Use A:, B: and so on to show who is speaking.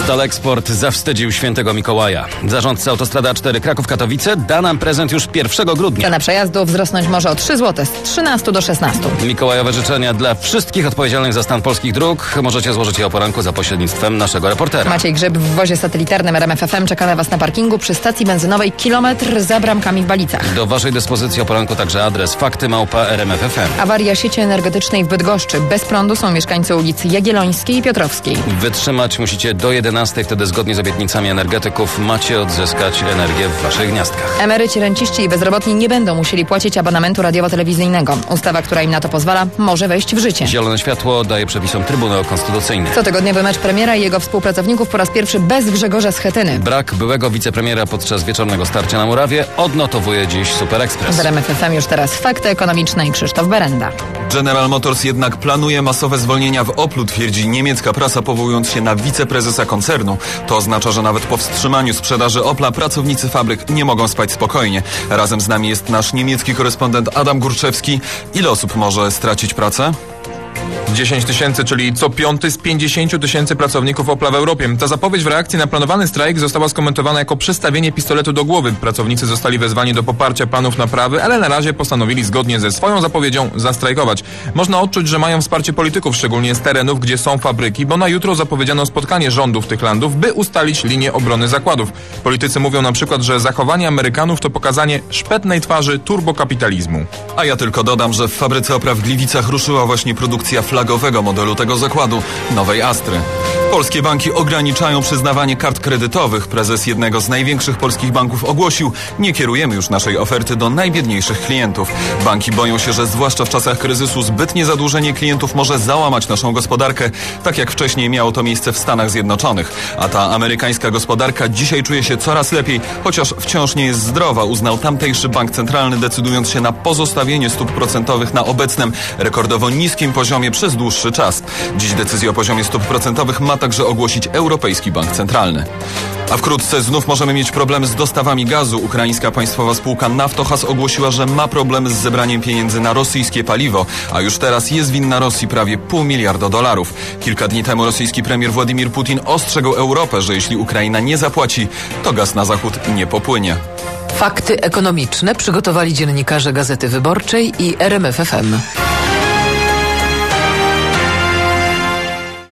A: Staleksport zawstydził świętego Mikołaja. Zarządca autostrady A4 Kraków-Katowice da nam prezent już 1 grudnia.
B: Cena przejazdu wzrosnąć może o 3 zł, z 13 do 16.
A: Mikołajowe życzenia dla wszystkich odpowiedzialnych za stan polskich dróg. Możecie złożyć je o poranku za pośrednictwem naszego reportera.
B: Maciej Grzyb w wozie satelitarnym RMF FM czeka na Was na parkingu przy stacji benzynowej kilometr za bramkami w Balicach.
A: Do Waszej dyspozycji o poranku także adres fakty@rmf.fm.
B: Awaria sieci energetycznej w Bydgoszczy. Bez prądu są mieszkańcy ulic Jagiellońskiej i Piotrowskiej.
A: Wytrzymać musicie do 11, wtedy zgodnie z obietnicami energetyków macie odzyskać energię w Waszych gniazdkach.
B: Emeryci, renciści i bezrobotni nie będą musieli płacić abonamentu radiowo-telewizyjnego. Ustawa, która im na to pozwala, może wejść w życie.
A: Zielone światło daje przepisom Trybunał Konstytucyjny.
B: Cotygodniowy mecz premiera i jego współpracowników po raz pierwszy bez Grzegorza Schetyny.
A: Brak byłego wicepremiera podczas wieczornego starcia na murawie odnotowuje dziś Super Express.
B: W RMF FM już teraz fakty ekonomiczne i Krzysztof Berenda.
C: General Motors jednak planuje masowe zwolnienia w Oplu, twierdzi niemiecka prasa, powołując się na wiceprezesa koncernu. To oznacza, że nawet po wstrzymaniu sprzedaży Opla pracownicy fabryk nie mogą spać spokojnie. Razem z nami jest nasz niemiecki korespondent Adam Górczewski. Ile osób może stracić pracę?
D: 10 tysięcy, czyli co piąty z 50 tysięcy pracowników Opla w Europie. Ta zapowiedź w reakcji na planowany strajk została skomentowana jako przystawienie pistoletu do głowy. Pracownicy zostali wezwani do poparcia planów naprawy, ale na razie postanowili zgodnie ze swoją zapowiedzią zastrajkować. Można odczuć, że mają wsparcie polityków, szczególnie z terenów, gdzie są fabryki, bo na jutro zapowiedziano spotkanie rządów tych landów, by ustalić linię obrony zakładów. Politycy mówią na przykład, że zachowanie Amerykanów to pokazanie szpetnej twarzy turbokapitalizmu.
C: A ja tylko dodam, że w fabryce Opla w Gliwicach ruszyła właśnie produkcja flagowego modelu tego zakładu, nowej Astry. Polskie banki ograniczają przyznawanie kart kredytowych. Prezes jednego z największych polskich banków ogłosił: nie kierujemy już naszej oferty do najbiedniejszych klientów. Banki boją się, że zwłaszcza w czasach kryzysu zbytnie zadłużenie klientów może załamać naszą gospodarkę, tak jak wcześniej miało to miejsce w Stanach Zjednoczonych. A ta amerykańska gospodarka dzisiaj czuje się coraz lepiej, chociaż wciąż nie jest zdrowa, uznał tamtejszy bank centralny, decydując się na pozostawienie stóp procentowych na obecnym, rekordowo niskim poziomie przez dłuższy czas. Dziś decyzję o poziomie stóp procentowych ma także ogłosić Europejski Bank Centralny. A wkrótce znów możemy mieć problemy z dostawami gazu. Ukraińska państwowa spółka Naftogaz ogłosiła, że ma problem z zebraniem pieniędzy na rosyjskie paliwo, a już teraz jest winna Rosji prawie $500 miliarda. Kilka dni temu rosyjski premier Władimir Putin ostrzegł Europę, że jeśli Ukraina nie zapłaci, to gaz na zachód nie popłynie.
E: Fakty ekonomiczne przygotowali dziennikarze Gazety Wyborczej i RMF FM.